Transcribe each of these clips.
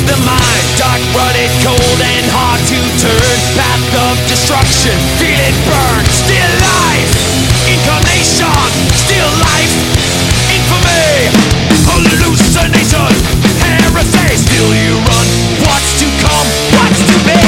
the mind, dark, rutted, cold, and hard to turn. Path of destruction, feel it burn. Still life, incarnation, still life, infamy, hallucination, heresy. Still you run, what's to come, what's to be.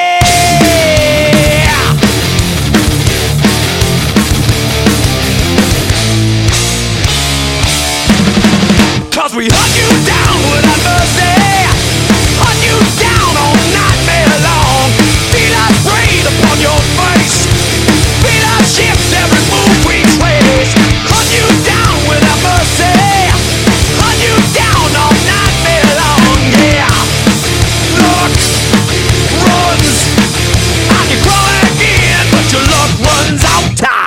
Cause we hunt you down without mercy, hunt you down all nightmare long. Feel us breathe upon your face, feel us shift every move we trace. Hunt you down without mercy, hunt you down all nightmare long. Yeah, looks, runs, I can crawl again, but your luck runs out time.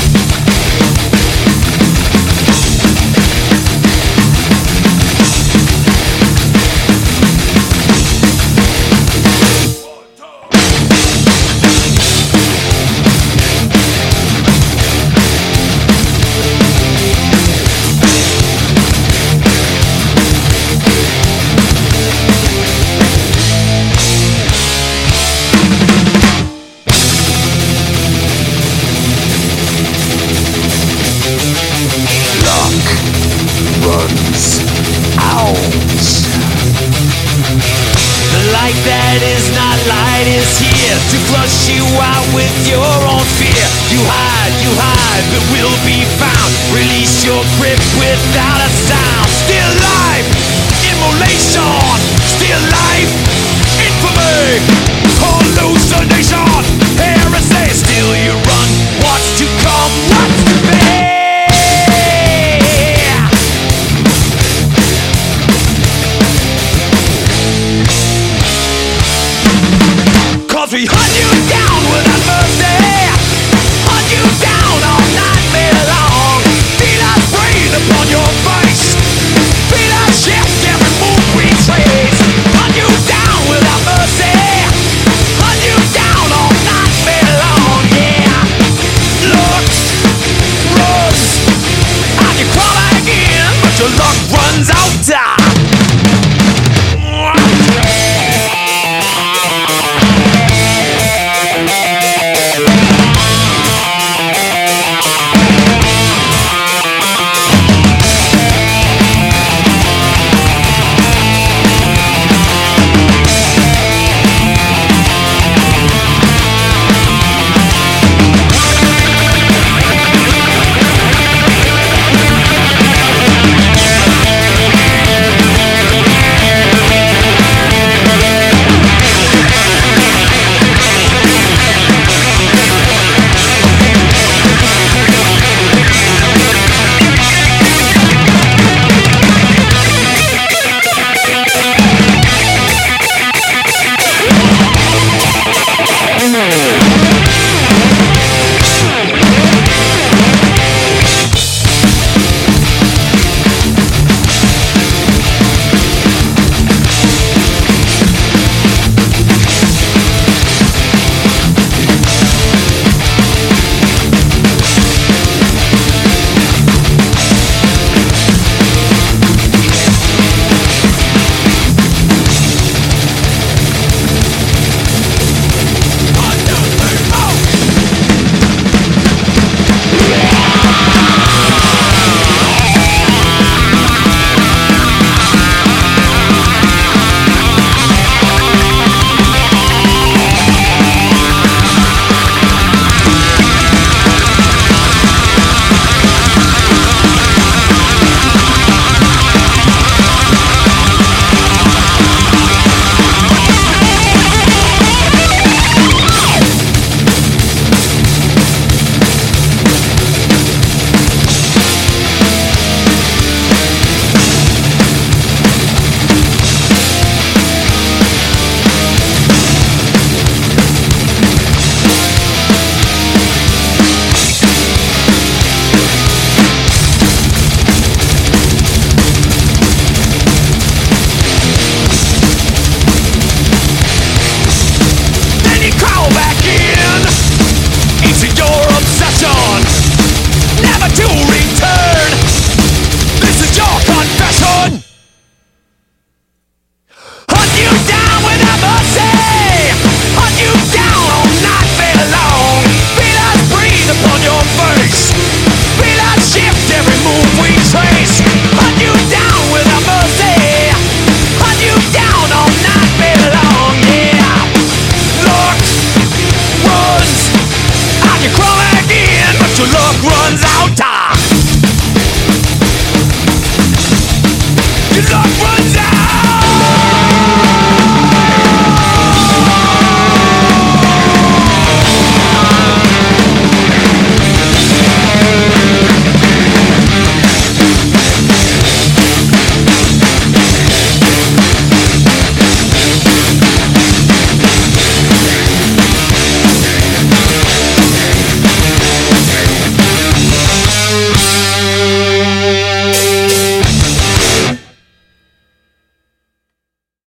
Runs out. The light that is not light is here to flush you out with your own fear. You hide, but will be found. Release your grip without a sound. Still life, immolation. Still life, infamy, hallucination, heresy. Still you run, what's to come, what's to be. We hunt you down without mercy, hunt you down all nightmare long. Feel us breathe upon your